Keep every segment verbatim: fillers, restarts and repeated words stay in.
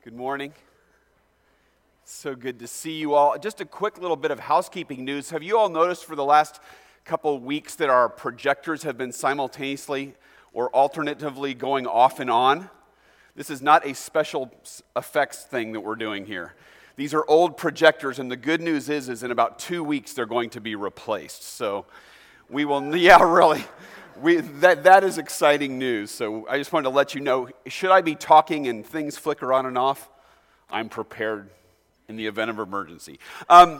Good morning. So good to see you all. Just a quick little bit of housekeeping news. Have you all noticed for the last couple weeks that our projectors have been simultaneously or alternatively going off and on? This is not a special effects thing that we're doing here. These are old projectors, and the good news is, is in about two weeks they're going to be replaced. So we will, yeah, really. We, that, that is exciting news, so I just wanted to let you know, should I be talking and things flicker on and off, I'm prepared in the event of emergency. Um,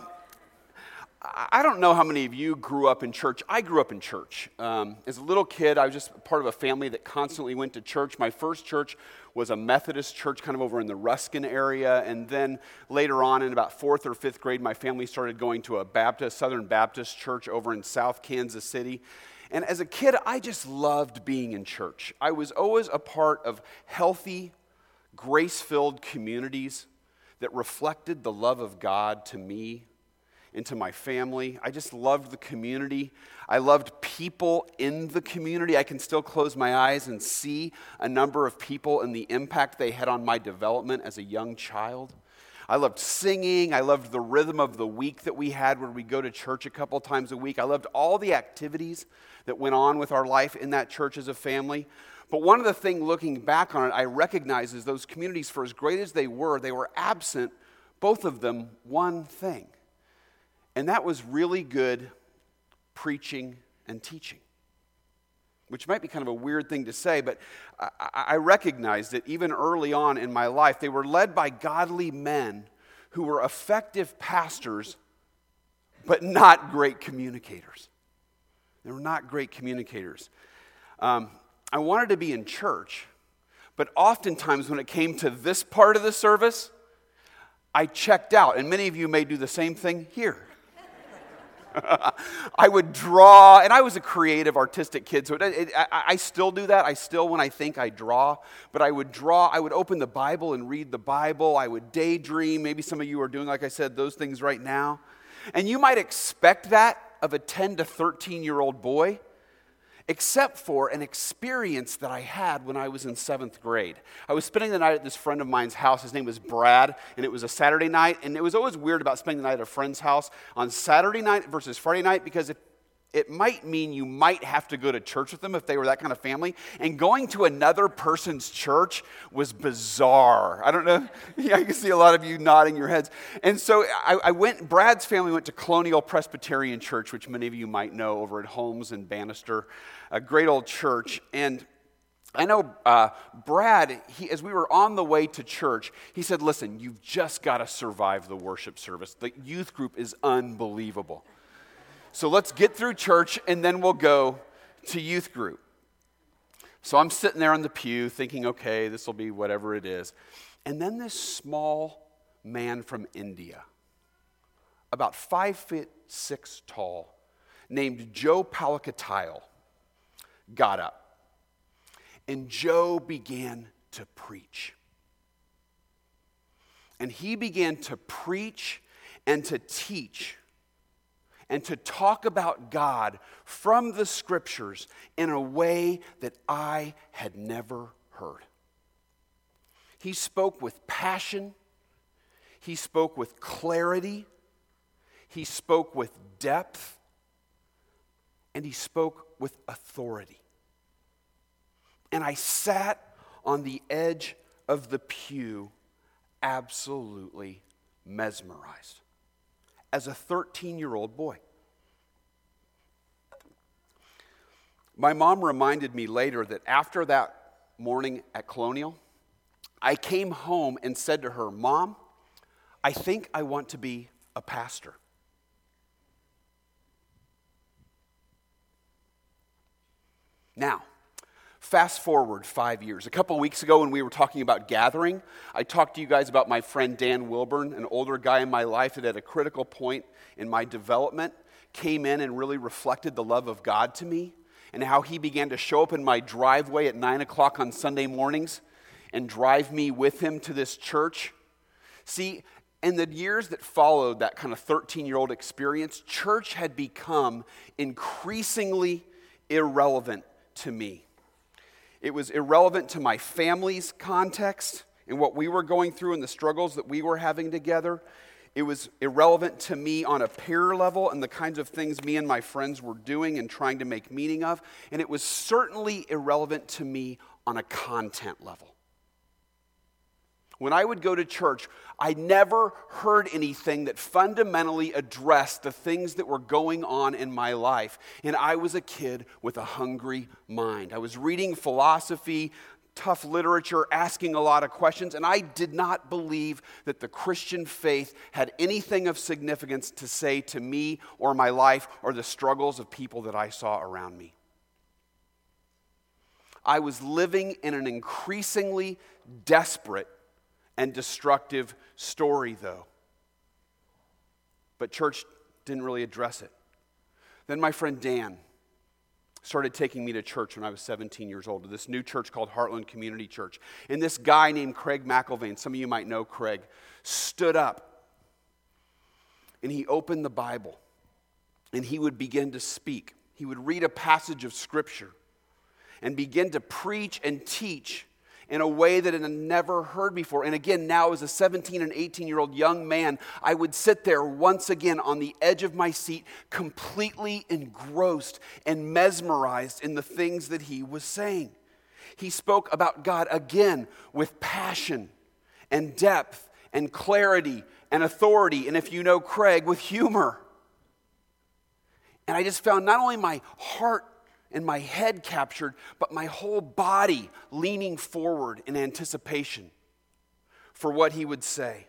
I don't know how many of you grew up in church. I grew up in church. Um, as a little kid, I was just part of a family that constantly went to church. My first church was a Methodist church kind of over in the Ruskin area, and then later on in about fourth or fifth grade, my family started going to a Baptist, Southern Baptist church over in South Kansas City. And as a kid, I just loved being in church. I was always a part of healthy, grace-filled communities that reflected the love of God to me and to my family. I just loved the community. I loved people in the community. I can still close my eyes and see a number of people and the impact they had on my development as a young child. I loved singing. I loved the rhythm of the week that we had where we go to church a couple times a week. I loved all the activities that went on with our life in that church as a family. But one of the things looking back on it, I recognize is those communities, for as great as they were, they were absent, both of them, one thing. And that was really good preaching and teaching. Which might be kind of a weird thing to say, but I, I recognize that even early on in my life, they were led by godly men who were effective pastors, but not great communicators. They were not great communicators. Um, I wanted to be in church, but oftentimes when it came to this part of the service, I checked out, and many of you may do the same thing here. I would draw, and I was a creative, artistic kid, so it, it, I, I still do that. I still, when I think, I draw. But I would draw, I would open the Bible and read the Bible. I would daydream. Maybe some of you are doing, like I said, those things right now. And you might expect that of a ten to thirteen-year-old boy, except for an experience that I had when I was in seventh grade. I was spending the night at this friend of mine's house. His name was Brad, and it was a Saturday night. And it was always weird about spending the night at a friend's house on Saturday night versus Friday night, because it, it might mean you might have to go to church with them if they were that kind of family. And going to another person's church was bizarre. I don't know. Yeah, I can see a lot of you nodding your heads. And so I, I went, Brad's family went to Colonial Presbyterian Church, which many of you might know, over at Holmes and Bannister. A great old church. And I know uh, Brad, he, as we were on the way to church, he said, listen, you've just got to survive the worship service. The youth group is unbelievable. So let's get through church, and then we'll go to youth group. So I'm sitting there on the pew thinking, okay, this will be whatever it is. And then this small man from India, about five foot six tall, named Joe Palakatile, got up. And Joe began to preach. And he began to preach and to teach and to talk about God from the scriptures in a way that I had never heard. He spoke with passion. He spoke with clarity. He spoke with depth. And he spoke with authority. And I sat on the edge of the pew absolutely mesmerized as a thirteen-year-old boy. My mom reminded me later that after that morning at Colonial, I came home and said to her, Mom, I think I want to be a pastor. Now, fast forward five years. A couple weeks ago when we were talking about gathering, I talked to you guys about my friend Dan Wilburn, an older guy in my life that at a critical point in my development came in and really reflected the love of God to me, and how he began to show up in my driveway at nine o'clock on Sunday mornings and drive me with him to this church. See, in the years that followed that kind of thirteen-year-old experience, church had become increasingly irrelevant to me. It was irrelevant to my family's context. and what we were going through and the struggles that we were having together. It was irrelevant to me on a peer level and the kinds of things me and my friends were doing and trying to make meaning of. And it was certainly irrelevant to me on a content level. When I would go to church, I never heard anything that fundamentally addressed the things that were going on in my life. And I was a kid with a hungry mind. I was reading philosophy, tough literature, asking a lot of questions, and I did not believe that the Christian faith had anything of significance to say to me or my life or the struggles of people that I saw around me. I was living in an increasingly desperate and destructive story, though. But church didn't really address it. Then my friend Dan started taking me to church when I was seventeen years old, to this new church called Heartland Community Church. And this guy named Craig McElvain, some of you might know Craig, stood up and he opened the Bible and he would begin to speak. He would read a passage of Scripture and begin to preach and teach in a way that I had never heard before. And again, now as a seventeen and eighteen-year-old young man, I would sit there once again on the edge of my seat, completely engrossed and mesmerized in the things that he was saying. He spoke about God again with passion and depth and clarity and authority, and if you know Craig, with humor. And I just found not only my heart and my head captured, but my whole body leaning forward in anticipation for what he would say.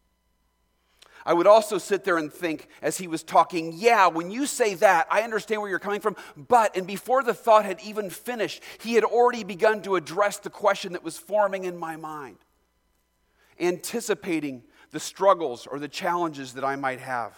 I would also sit there and think as he was talking, yeah, when you say that, I understand where you're coming from, but, and before the thought had even finished, he had already begun to address the question that was forming in my mind, anticipating the struggles or the challenges that I might have.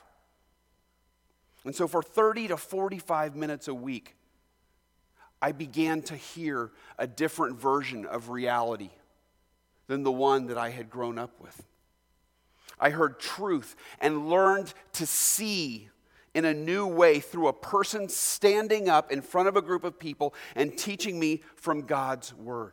And so for thirty to forty-five minutes a week, I began to hear a different version of reality than the one that I had grown up with. I heard truth and learned to see in a new way through a person standing up in front of a group of people and teaching me from God's Word.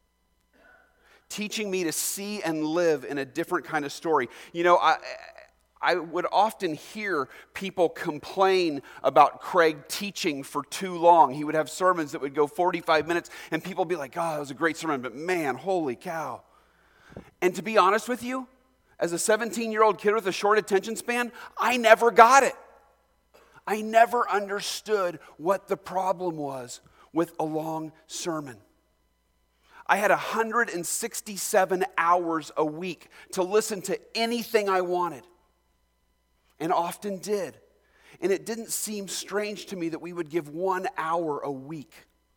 Teaching me to see and live in a different kind of story. You know, I... I would often hear people complain about Craig teaching for too long. He would have sermons that would go forty-five minutes, and people would be like, oh, that was a great sermon, but man, holy cow. And to be honest with you, as a seventeen-year-old kid with a short attention span, I never got it. I never understood what the problem was with a long sermon. I had one hundred sixty-seven hours a week to listen to anything I wanted. And often did. And it didn't seem strange to me that we would give one hour a week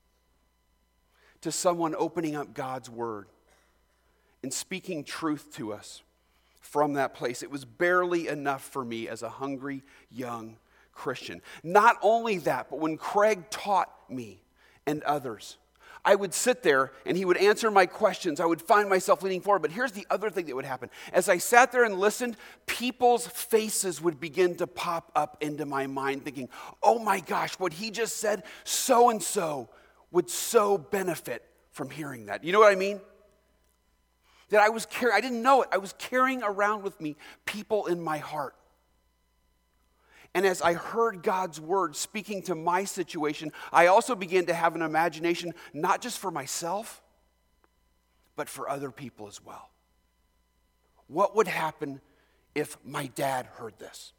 to someone opening up God's Word and speaking truth to us from that place. It was barely enough for me as a hungry young Christian. Not only that, but when Craig taught me and others, I would sit there and he would answer my questions. I would find myself leaning forward. But here's the other thing that would happen. As I sat there and listened, people's faces would begin to pop up into my mind thinking, oh my gosh, what he just said, so-and-so would so benefit from hearing that. You know what I mean? That I was carrying, I didn't know it. I was carrying around with me people in my heart. And as I heard God's Word speaking to my situation, I also began to have an imagination, not just for myself, but for other people as well. What would happen if my dad heard this?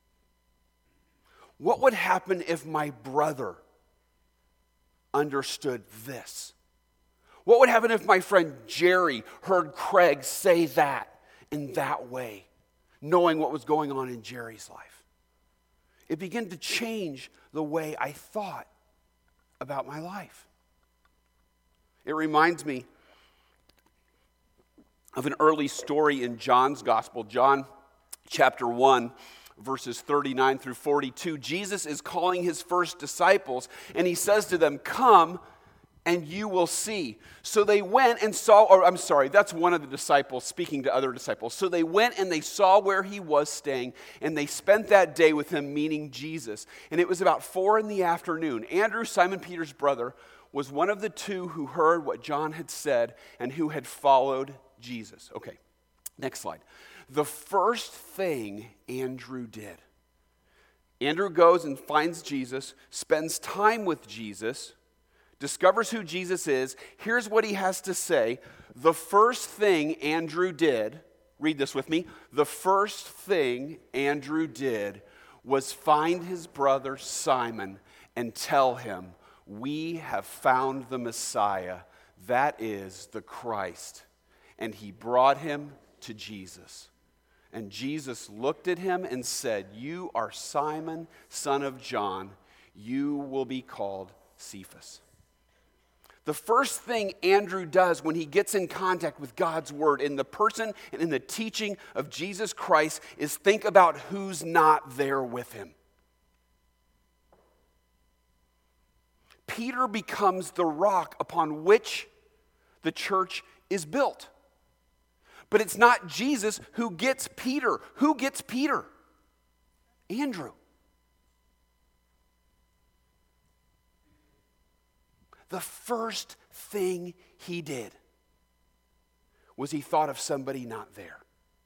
What would happen if my brother understood this? What would happen if my friend Jerry heard Craig say that in that way, knowing what was going on in Jerry's life? It began to change the way I thought about my life. It reminds me of an early story in John's Gospel, John chapter one, verses thirty-nine through forty-two. Jesus is calling his first disciples, and he says to them, "Come, and you will see." So they went and saw, or I'm sorry, that's one of the disciples speaking to other disciples. So they went and they saw where he was staying, and they spent that day with him, meaning Jesus. And it was about four in the afternoon. Andrew, Simon Peter's brother, was one of the two who heard what John had said and who had followed Jesus. Okay, next slide. The first thing Andrew did. Andrew goes and finds Jesus, spends time with Jesus, discovers who Jesus is. Here's what he has to say. The first thing Andrew did, read this with me. The first thing Andrew did was find his brother Simon and tell him, we have found the Messiah, that is the Christ. And he brought him to Jesus. And Jesus looked at him and said, you are Simon, son of John. You will be called Cephas. The first thing Andrew does when he gets in contact with God's word in the person and in the teaching of Jesus Christ is think about who's not there with him. Peter becomes the rock upon which the church is built. But it's not Jesus who gets Peter. Who gets Peter? Andrew. The first thing he did was he thought of somebody not there.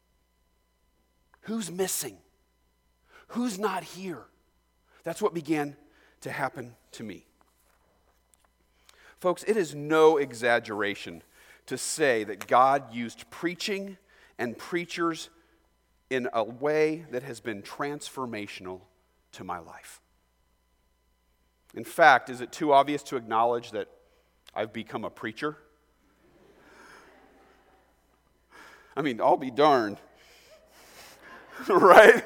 Who's missing? Who's not here? That's what began to happen to me. Folks, it is no exaggeration to say that God used preaching and preachers in a way that has been transformational to my life. In fact, is it too obvious to acknowledge that I've become a preacher? I mean, I'll be darned. Right?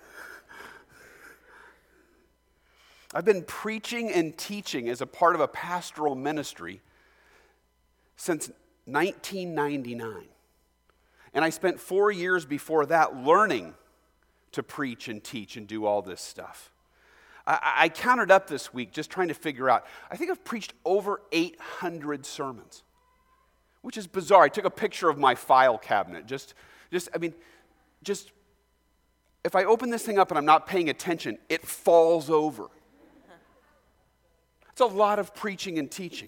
I've been preaching and teaching as a part of a pastoral ministry since nineteen ninety-nine. And I spent four years before that learning to preach and teach and do all this stuff. I, I counted up this week just trying to figure out, I think I've preached over eight hundred sermons, which is bizarre. I took a picture of my file cabinet. Just, just I mean, just, if I open this thing up and I'm not paying attention, it falls over. It's a lot of preaching and teaching.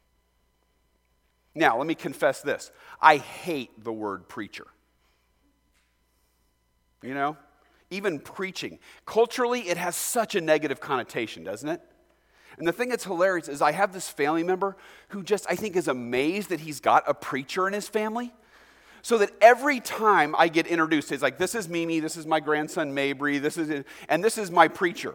Now, let me confess this. I hate the word preacher. You know? Even preaching. Culturally, it has such a negative connotation, doesn't it? And the thing that's hilarious is I have this family member who just, I think, is amazed that he's got a preacher in his family. So that every time I get introduced, it's like, this is Mimi, this is my grandson Mabry, this is, and this is my preacher.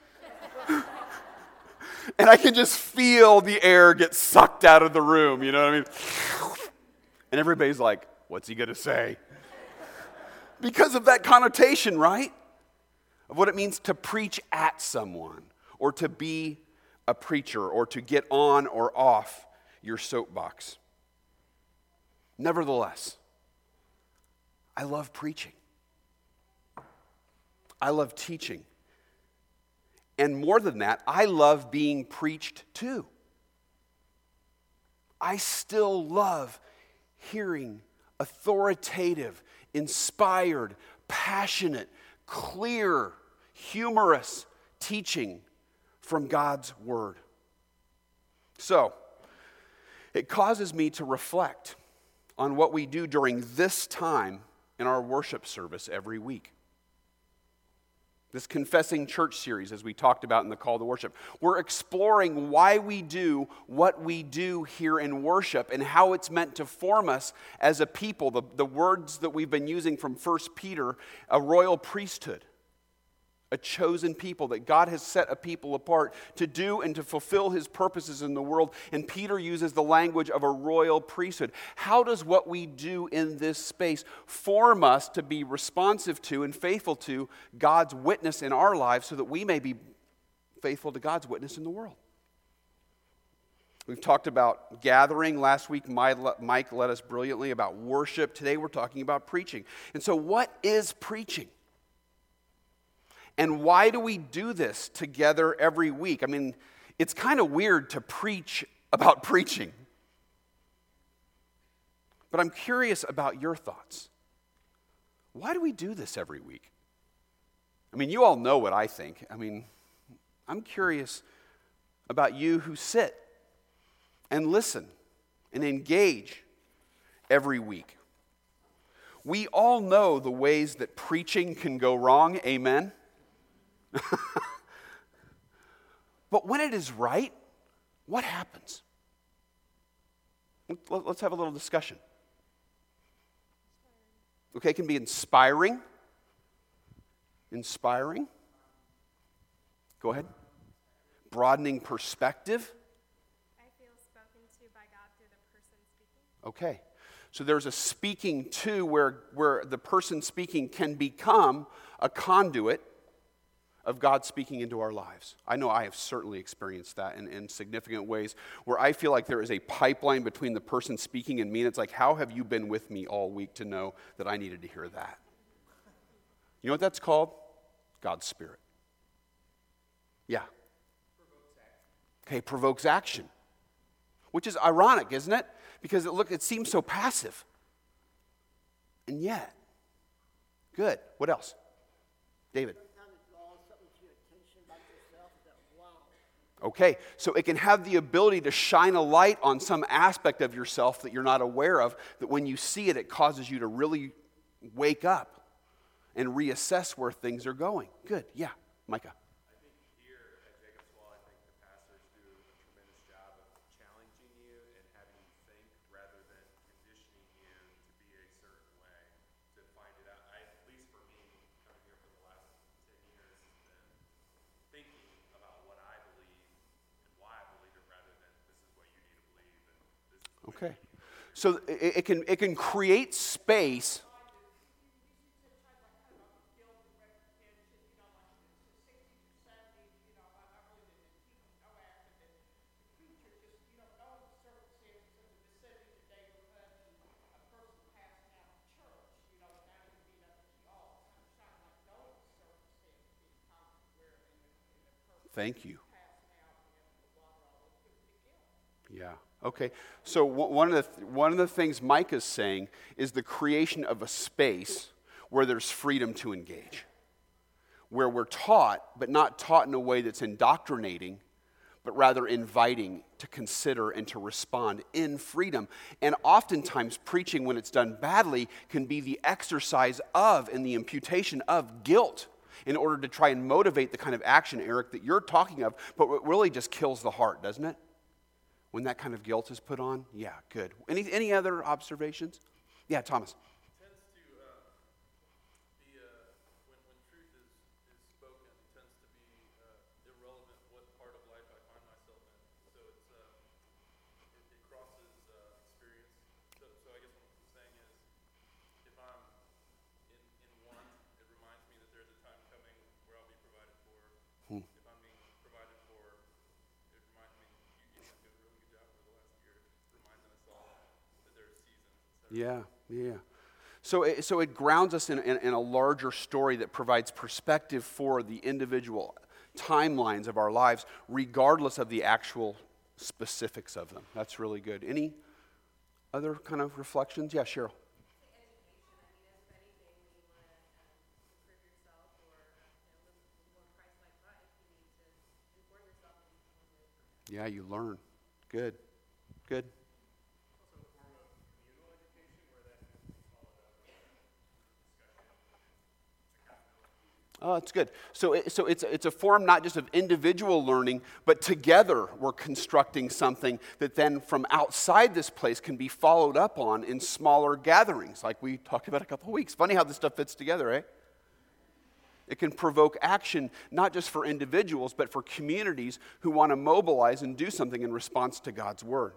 And I can just feel the air get sucked out of the room, you know what I mean? And everybody's like, what's he going to say? Because of that connotation, right? Of what it means to preach at someone, or to be a preacher, or to get on or off your soapbox. Nevertheless, I love preaching. I love teaching. And more than that, I love being preached to. I still love hearing authoritative, inspired, passionate, clear, humorous teaching from God's Word. So, it causes me to reflect on what we do during this time in our worship service every week. This Confessing Church series, as we talked about in the call to worship, we're exploring why we do what we do here in worship and how it's meant to form us as a people. The, the words that we've been using from First Peter, a royal priesthood, a chosen people, that God has set a people apart to do and to fulfill his purposes in the world. And Peter uses the language of a royal priesthood. How does what we do in this space form us to be responsive to and faithful to God's witness in our lives so that we may be faithful to God's witness in the world? We've talked about gathering. Last week, Mike led us brilliantly about worship. Today, we're talking about preaching. And so what is preaching? And why do we do this together every week? I mean, it's kind of weird to preach about preaching. But I'm curious about your thoughts. Why do we do this every week? I mean, you all know what I think. I mean, I'm curious about you who sit and listen and engage every week. We all know the ways that preaching can go wrong, amen? But when it is right, what happens? Let's have a little discussion. Okay, it can be inspiring. Inspiring. Go ahead. Broadening perspective. I feel spoken to by God through the person speaking. Okay. So there's a speaking to where, where the person speaking can become a conduit of God speaking into our lives. I know I have certainly experienced that in, in significant ways where I feel like there is a pipeline between the person speaking and me, and it's like, how have you been with me all week to know that I needed to hear that? You know what that's called? God's Spirit. Yeah. Okay, provokes action. Which is ironic, isn't it? Because it look it seems so passive. And yet, good. What else? David. Okay, so it can have the ability to shine a light on some aspect of yourself that you're not aware of, that when you see it, it causes you to really wake up and reassess where things are going. Good, yeah, Micah. I think here at Jacob's Well, I think the pastors do a tremendous job of challenging you and having you think rather than conditioning you to be a certain way to find it out. I, at least for me, coming here for the last ten years, has been thinking about what I believe and why I believe it rather than this is what you need to believe and this is what Okay, so it, it can it can create space. Thank you. Yeah. Okay. So one of the one of the things Mike is saying is the creation of a space where there's freedom to engage, where we're taught, but not taught in a way that's indoctrinating, but rather inviting to consider and to respond in freedom. And oftentimes, preaching, when it's done badly, can be the exercise of and the imputation of guilt, in order to try and motivate the kind of action, Eric, that you're talking of, but it really just kills the heart, doesn't it? When that kind of guilt is put on? Yeah, good. Any any other observations? Yeah, Thomas. It tends to uh, be, uh, when, when truth is, is spoken, it tends to be uh, irrelevant what part of life I find myself in. So it's, uh, it, it crosses uh, experience. So, so I guess what I'm saying is, if I'm in, in one, it reminds me that there's a time coming where I'll be provided for. Hmm. If I'm being provided for, it reminds me, you, you guys did a really good job over the last year reminding us all that there are seasons. Yeah, yeah. So it, so it grounds us in, in, in a larger story that provides perspective for the individual timelines of our lives, regardless of the actual specifics of them. That's really good. Any other kind of reflections? Yeah, Cheryl. Yeah, you learn. Good. Good. Oh, it's good. So, it, so it's it's a form not just of individual learning, but together we're constructing something that then from outside this place can be followed up on in smaller gatherings, like we talked about a couple of weeks. Funny how this stuff fits together, eh? It can provoke action not just for individuals, but for communities who want to mobilize and do something in response to God's word.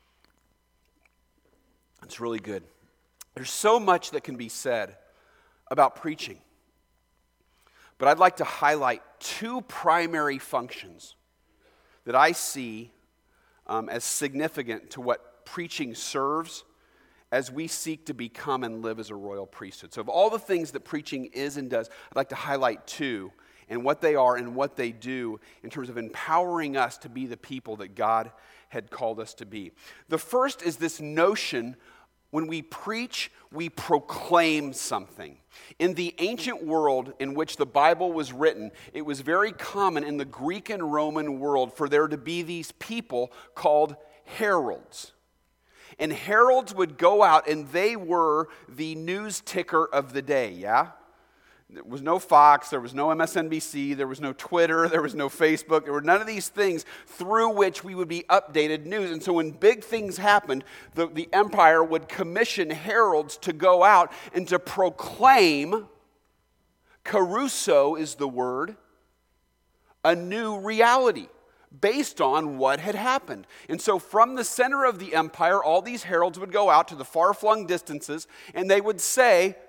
It's really good. There's so much that can be said about preaching. But I'd like to highlight two primary functions that I see um, as significant to what preaching serves as we seek to become and live as a royal priesthood. So of all the things that preaching is and does, I'd like to highlight two, and what they are and what they do in terms of empowering us to be the people that God had called us to be. The first is this notion: when we preach, we proclaim something. In the ancient world in which the Bible was written, it was very common in the Greek and Roman world for there to be these people called heralds. And heralds would go out, and they were the news ticker of the day, yeah? There was no Fox, there was no M S N B C, there was no Twitter, there was no Facebook, there were none of these things through which we would be updated news. And so when big things happened, the, the empire would commission heralds to go out and to proclaim, caruso is the word, a new reality based on what had happened. And so from the center of the empire, all these heralds would go out to the far-flung distances, and they would say,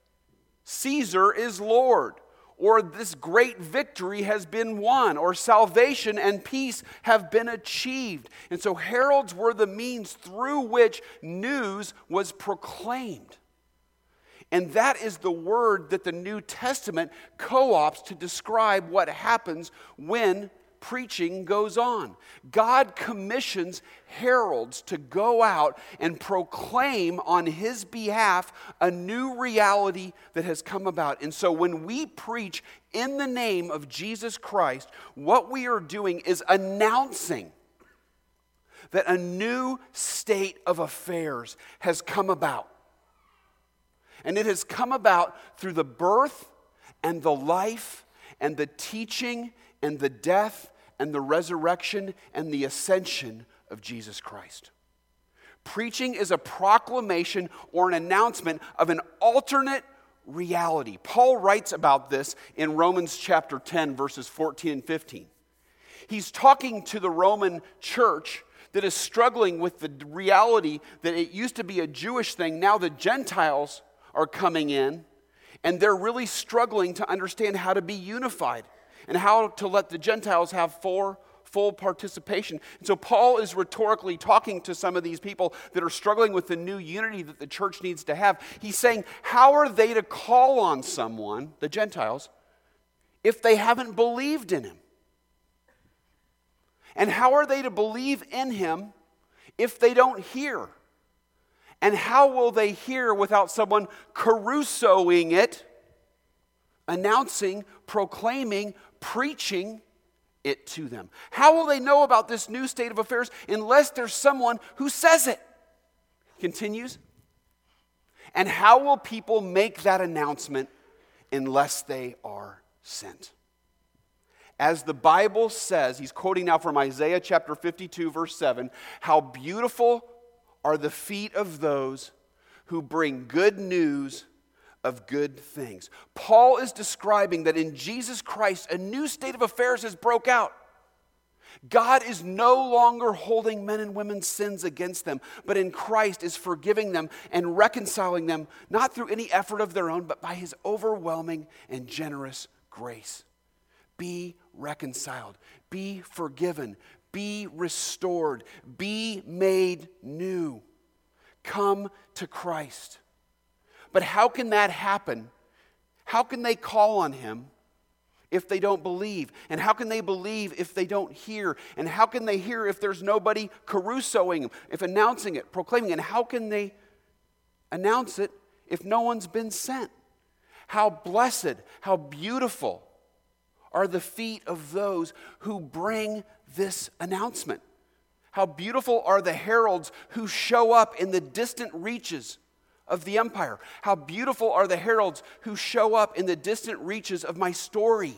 Caesar is Lord, or this great victory has been won, or salvation and peace have been achieved. And so heralds were the means through which news was proclaimed. And that is the word that the New Testament co-opts to describe what happens when preaching goes on. God commissions heralds to go out and proclaim on his behalf a new reality that has come about. And so when we preach in the name of Jesus Christ, what we are doing is announcing that a new state of affairs has come about. And it has come about through the birth and the life and the teaching and the death and the resurrection and the ascension of Jesus Christ. Preaching is a proclamation or an announcement of an alternate reality. Paul writes about this in Romans chapter ten, verses fourteen and fifteen. He's talking to the Roman church that is struggling with the reality that it used to be a Jewish thing. Now the Gentiles are coming in, and they're really struggling to understand how to be unified and how to let the Gentiles have full, full participation. And so Paul is rhetorically talking to some of these people that are struggling with the new unity that the church needs to have. He's saying, how are they to call on someone, the Gentiles, if they haven't believed in him? And how are they to believe in him if they don't hear? And how will they hear without someone carusoing it, announcing, proclaiming, preaching it to them? How will they know about this new state of affairs unless there's someone who says it? Continues. And how will people make that announcement unless they are sent? As the Bible says, he's quoting now from Isaiah chapter fifty-two, verse seven, how beautiful are the feet of those who bring good news of good things. Paul is describing that in Jesus Christ, a new state of affairs has broke out. God is no longer holding men and women's sins against them, but in Christ is forgiving them and reconciling them, not through any effort of their own, but by his overwhelming and generous grace. Be reconciled, be forgiven, be restored, be made new. Come to Christ. But how can that happen? How can they call on him if they don't believe? And how can they believe if they don't hear? And how can they hear if there's nobody carusoing, if announcing it, proclaiming it? And how can they announce it if no one's been sent? How blessed, how beautiful are the feet of those who bring this announcement. How beautiful are the heralds who show up in the distant reaches of the empire. How beautiful are the heralds who show up in the distant reaches of my story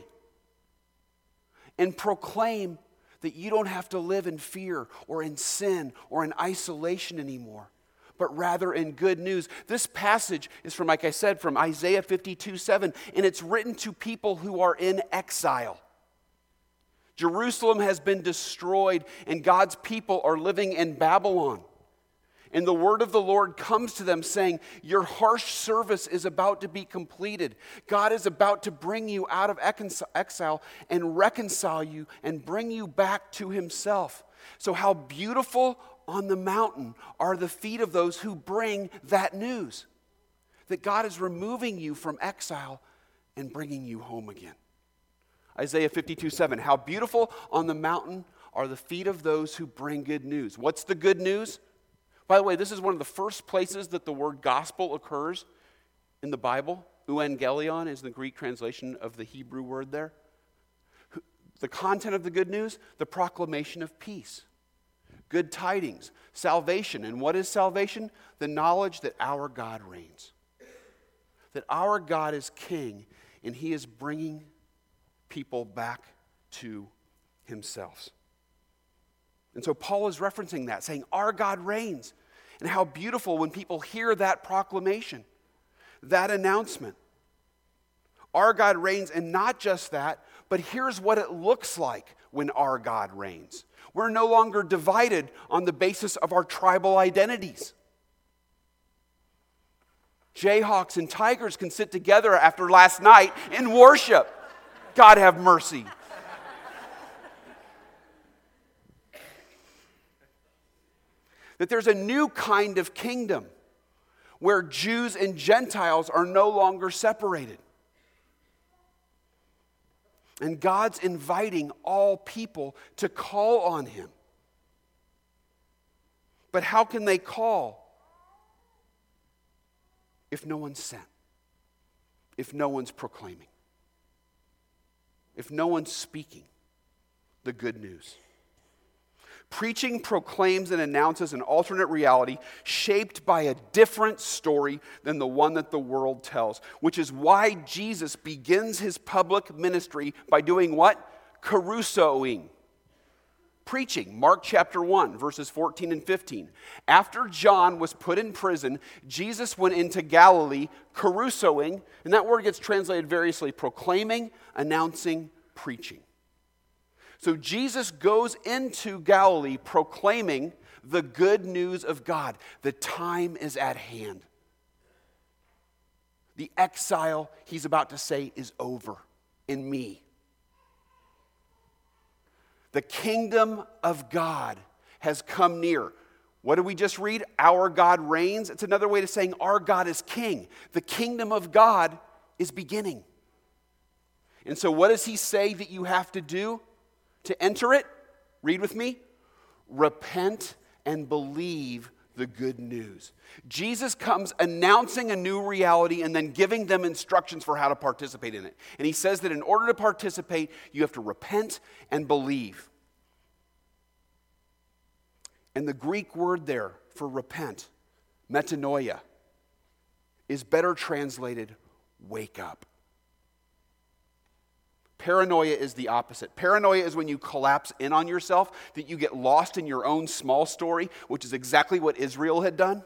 and proclaim that you don't have to live in fear or in sin or in isolation anymore, but rather in good news. This passage is from, like I said, from Isaiah fifty-two seven, and it's written to people who are in exile. Jerusalem has been destroyed, and God's people are living in Babylon. And the word of the Lord comes to them saying, your harsh service is about to be completed. God is about to bring you out of exile and reconcile you and bring you back to himself. So how beautiful on the mountain are the feet of those who bring that news, that God is removing you from exile and bringing you home again. Isaiah fifty-two seven, how beautiful on the mountain are the feet of those who bring good news. What's the good news? By the way, this is one of the first places that the word gospel occurs in the Bible. Euangelion is the Greek translation of the Hebrew word there. The content of the good news, the proclamation of peace. Good tidings, salvation. And what is salvation? The knowledge that our God reigns. That our God is king, and he is bringing people back to himself. And so Paul is referencing that, saying our God reigns. And how beautiful when people hear that proclamation, that announcement. Our God reigns, and not just that, but here's what it looks like when our God reigns. We're no longer divided on the basis of our tribal identities. Jayhawks and Tigers can sit together after last night and worship. God have mercy. That there's a new kind of kingdom where Jews and Gentiles are no longer separated. And God's inviting all people to call on him. But how can they call if no one's sent? If no one's proclaiming? If no one's speaking the good news? Preaching proclaims and announces an alternate reality shaped by a different story than the one that the world tells, which is why Jesus begins his public ministry by doing what? Carusoing. Preaching. Mark chapter one, verses fourteen and fifteen. After John was put in prison, Jesus went into Galilee carusoing, and that word gets translated variously, proclaiming, announcing, preaching. So Jesus goes into Galilee proclaiming the good news of God. The time is at hand. The exile, he's about to say, is over in me. The kingdom of God has come near. What did we just read? Our God reigns. It's another way of saying our God is king. The kingdom of God is beginning. And so what does he say that you have to do to enter it? Read with me. Repent and believe the good news. Jesus comes announcing a new reality and then giving them instructions for how to participate in it. And he says that in order to participate, you have to repent and believe. And the Greek word there for repent, metanoia, is better translated wake up. Paranoia is the opposite. Paranoia is when you collapse in on yourself, that you get lost in your own small story, which is exactly what Israel had done.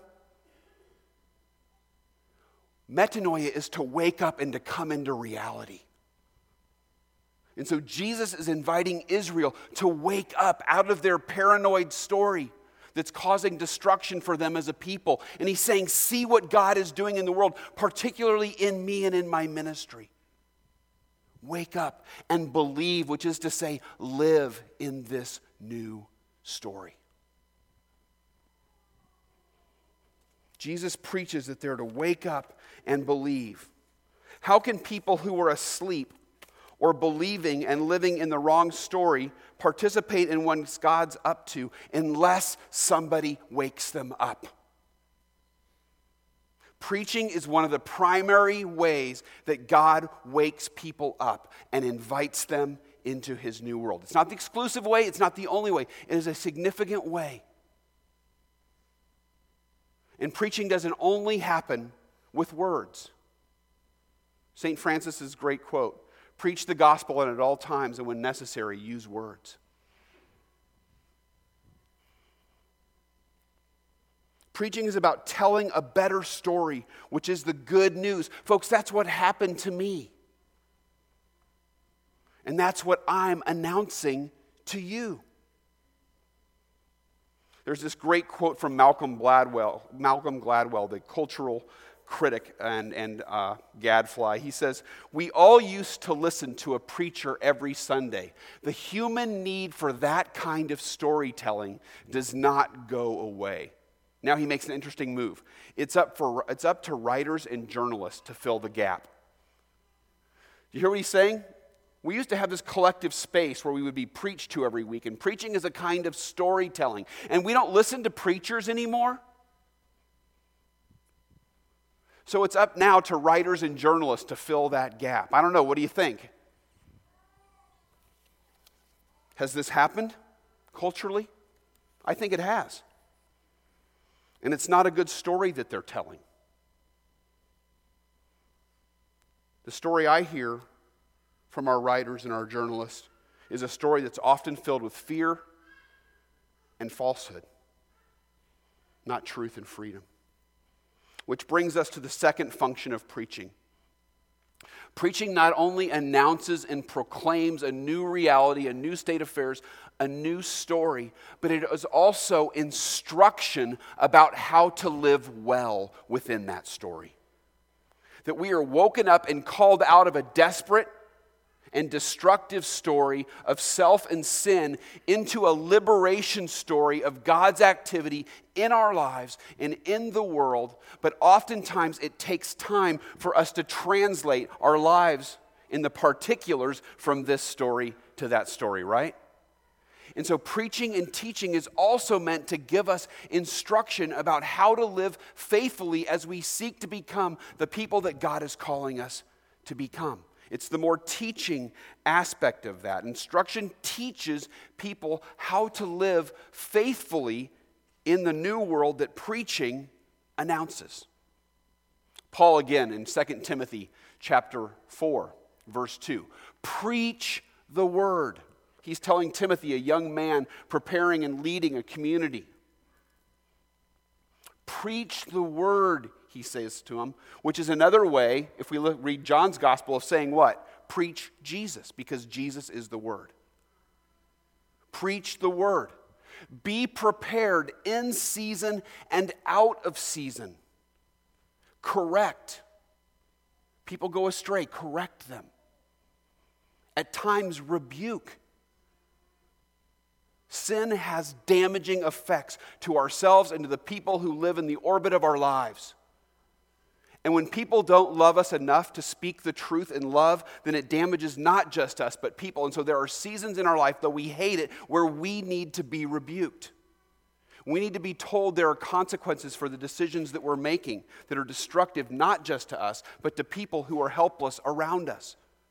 Metanoia is to wake up and to come into reality. And so Jesus is inviting Israel to wake up out of their paranoid story that's causing destruction for them as a people. And he's saying, see what God is doing in the world, particularly in me and in my ministry. Wake up and believe, which is to say, live in this new story. Jesus preaches that they're to wake up and believe. How can people who are asleep or believing and living in the wrong story participate in what God's up to unless somebody wakes them up? Preaching is one of the primary ways that God wakes people up and invites them into his new world. It's not the exclusive way, it's not the only way. It is a significant way. And preaching doesn't only happen with words. Saint Francis's great quote, preach the gospel and at all times and when necessary, use words. Preaching is about telling a better story, which is the good news. Folks, that's what happened to me. And that's what I'm announcing to you. There's this great quote from Malcolm Gladwell, Malcolm Gladwell, the cultural critic and, and uh, gadfly. He says, we all used to listen to a preacher every Sunday. The human need for that kind of storytelling does not go away. Now he makes an interesting move. It's up for it's up to writers and journalists to fill the gap. Do you hear what he's saying? We used to have this collective space where we would be preached to every week, and preaching is a kind of storytelling. And we don't listen to preachers anymore. So it's up now to writers and journalists to fill that gap. I don't know, what do you think? Has this happened culturally? I think it has. And it's not a good story that they're telling. The story I hear from our writers and our journalists is a story that's often filled with fear and falsehood, not truth and freedom. Which brings us to the second function of preaching. Preaching not only announces and proclaims a new reality, a new state of affairs, a new story, but it is also instruction about how to live well within that story. That we are woken up and called out of a desperate and destructive story of self and sin into a liberation story of God's activity in our lives and in the world. But oftentimes it takes time for us to translate our lives in the particulars from this story to that story, right? And so preaching and teaching is also meant to give us instruction about how to live faithfully as we seek to become the people that God is calling us to become. It's the more teaching aspect of that. Instruction teaches people how to live faithfully in the new world that preaching announces. Paul again in Second Timothy chapter four, verse two. Preach the word. He's telling Timothy, a young man preparing and leading a community. Preach the word, he says to him, which is another way, if we look, read John's gospel, of saying what? Preach Jesus, because Jesus is the word. Preach the word. Be prepared in season and out of season. Correct. People go astray, correct them. At times, rebuke. Sin has damaging effects to ourselves and to the people who live in the orbit of our lives. And when people don't love us enough to speak the truth in love, then it damages not just us, but people. And so there are seasons in our life, though we hate it, where we need to be rebuked. We need to be told there are consequences for the decisions that we're making that are destructive not just to us, but to people who are helpless around us.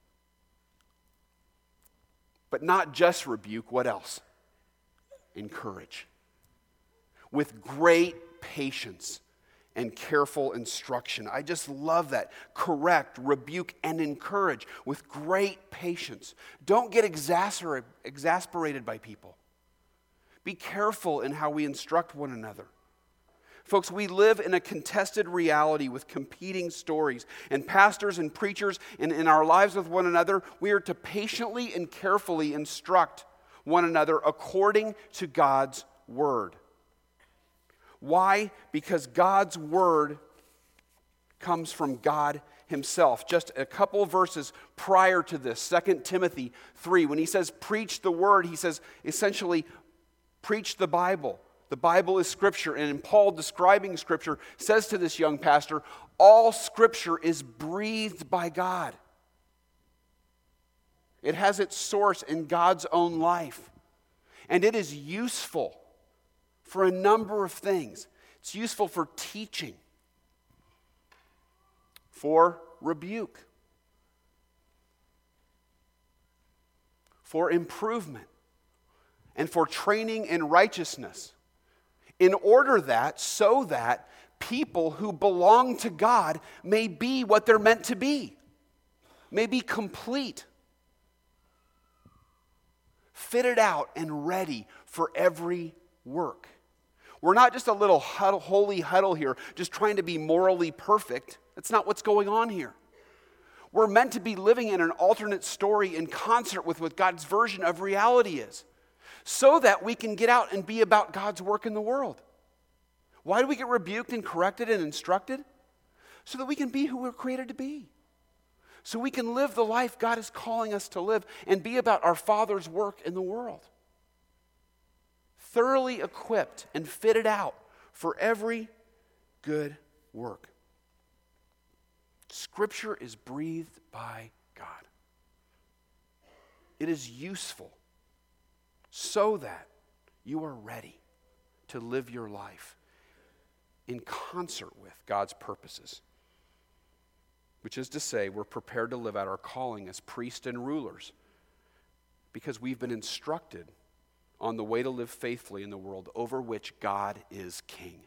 But not just rebuke, what else? Encourage. With great patience and careful instruction. I just love that. Correct, rebuke, and encourage with great patience. Don't get exasper- exasperated by people. Be careful in how we instruct one another. Folks, we live in a contested reality with competing stories. And pastors and preachers, and in our lives with one another, we are to patiently and carefully instruct one another according to God's word. Why? Because God's word comes from God himself. Just a couple verses prior to this, Second Timothy three, when he says preach the word, he says essentially preach the Bible. The Bible is Scripture, and in Paul describing Scripture, says to this young pastor, all Scripture is breathed by God. It has its source in God's own life. And it is useful for a number of things. It's useful for teaching, for rebuke, for improvement, and for training in righteousness. In order that, so that people who belong to God may be what they're meant to be, may be complete, fitted out and ready for every work. We're not just a little huddle, holy huddle here, just trying to be morally perfect. That's not what's going on here. We're meant to be living in an alternate story in concert with what God's version of reality is, so that we can get out and be about God's work in the world. Why do we get rebuked and corrected and instructed? So that we can be who we're created to be. So we can live the life God is calling us to live and be about our Father's work in the world. Thoroughly equipped and fitted out for every good work. Scripture is breathed by God. It is useful so that you are ready to live your life in concert with God's purposes. Which is to say, we're prepared to live out our calling as priests and rulers because we've been instructed on the way to live faithfully in the world over which God is king.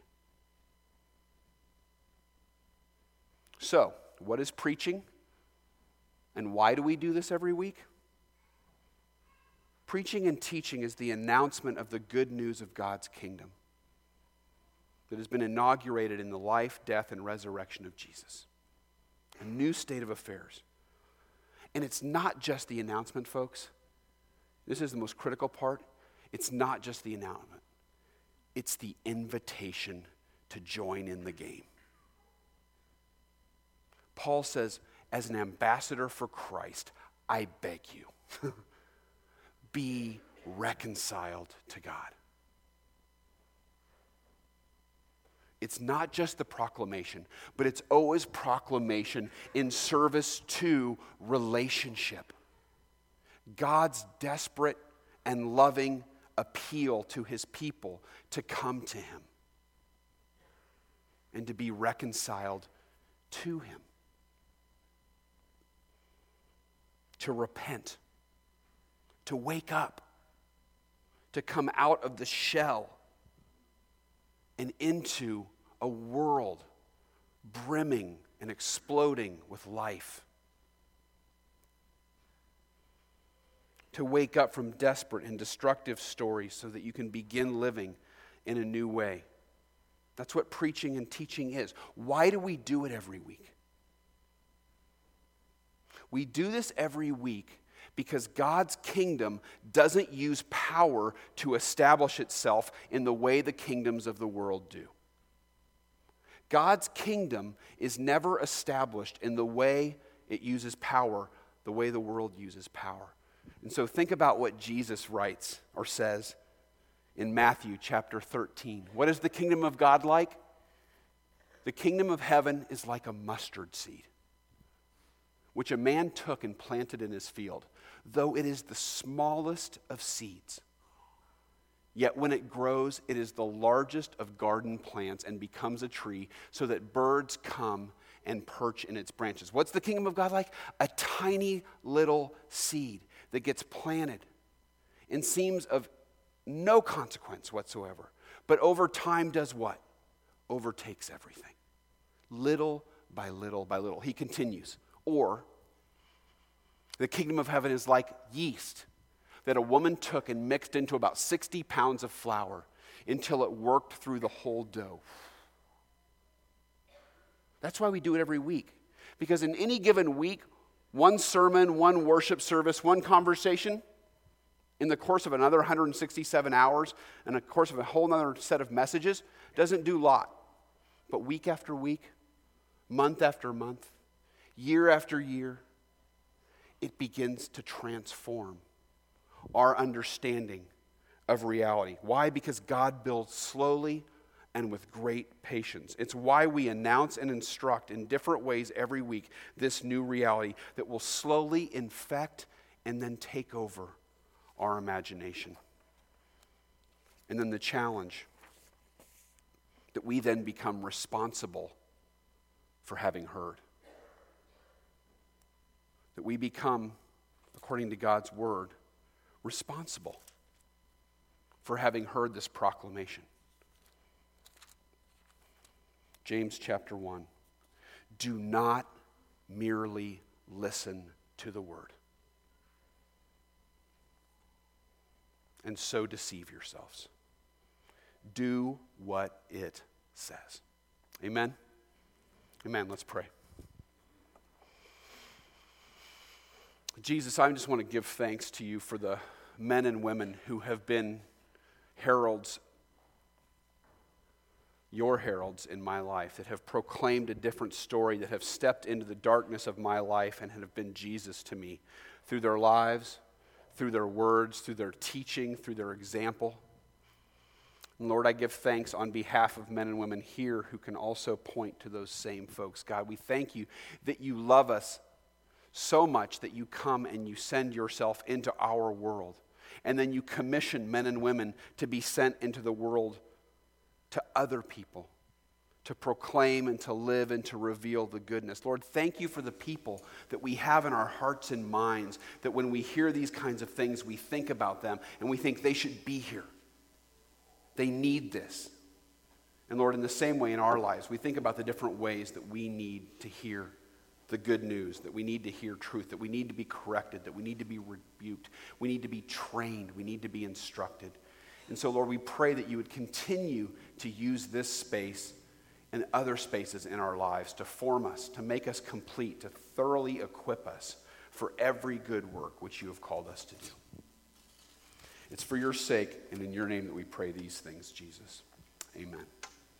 So, what is preaching? And why do we do this every week? Preaching and teaching is the announcement of the good news of God's kingdom that has been inaugurated in the life, death, and resurrection of Jesus. A new state of affairs. And it's not just the announcement, folks. This is the most critical part. It's not just the announcement. It's the invitation to join in the game. Paul says, as an ambassador for Christ, I beg you, be reconciled to God. It's not just the proclamation, but it's always proclamation in service to relationship. God's desperate and loving appeal to his people to come to him and to be reconciled to him. To repent, to wake up, to come out of the shell and into a world brimming and exploding with life. To wake up from desperate and destructive stories so that you can begin living in a new way. That's what preaching and teaching is. Why do we do it every week? We do this every week because God's kingdom doesn't use power to establish itself in the way the kingdoms of the world do. God's kingdom is never established in the way it uses power, the way the world uses power. And so think about what Jesus writes or says in Matthew chapter thirteen. What is the kingdom of God like? The kingdom of heaven is like a mustard seed, which a man took and planted in his field. Though it is the smallest of seeds, yet when it grows, it is the largest of garden plants and becomes a tree, so that birds come and perch in its branches. What's the kingdom of God like? A tiny little seed that gets planted and seems of no consequence whatsoever, but over time does what? Overtakes everything. Little by little by little. He continues. Or, the kingdom of heaven is like yeast that a woman took and mixed into about sixty pounds of flour until it worked through the whole dough. That's why we do it every week. Because in any given week, one sermon, one worship service, one conversation, in the course of another one hundred sixty-seven hours, in the course of a whole other set of messages, doesn't do a lot. But week after week, month after month, year after year, it begins to transform our understanding of reality. Why? Because God builds slowly and with great patience. It's why we announce and instruct in different ways every week this new reality that will slowly infect and then take over our imagination. And then the challenge that we then become responsible for having heard. That we become, according to God's word, responsible for having heard this proclamation. James chapter one. Do not merely listen to the word and so deceive yourselves. Do what it says. Amen? Amen. Let's pray. Jesus, I just want to give thanks to you for the men and women who have been heralds, your heralds in my life, that have proclaimed a different story, that have stepped into the darkness of my life and have been Jesus to me through their lives, through their words, through their teaching, through their example. And Lord, I give thanks on behalf of men and women here who can also point to those same folks. God, we thank you that you love us so much that you come and you send yourself into our world. And then you commission men and women to be sent into the world to other people, to proclaim and to live and to reveal the goodness. Lord, thank you for the people that we have in our hearts and minds, that when we hear these kinds of things, we think about them and we think they should be here. They need this. And Lord, in the same way in our lives, we think about the different ways that we need to hear the good news, that we need to hear truth, that we need to be corrected, that we need to be rebuked, we need to be trained, we need to be instructed. And so, Lord, we pray that you would continue to use this space and other spaces in our lives to form us, to make us complete, to thoroughly equip us for every good work which you have called us to do. It's for your sake and in your name that we pray these things, Jesus. Amen.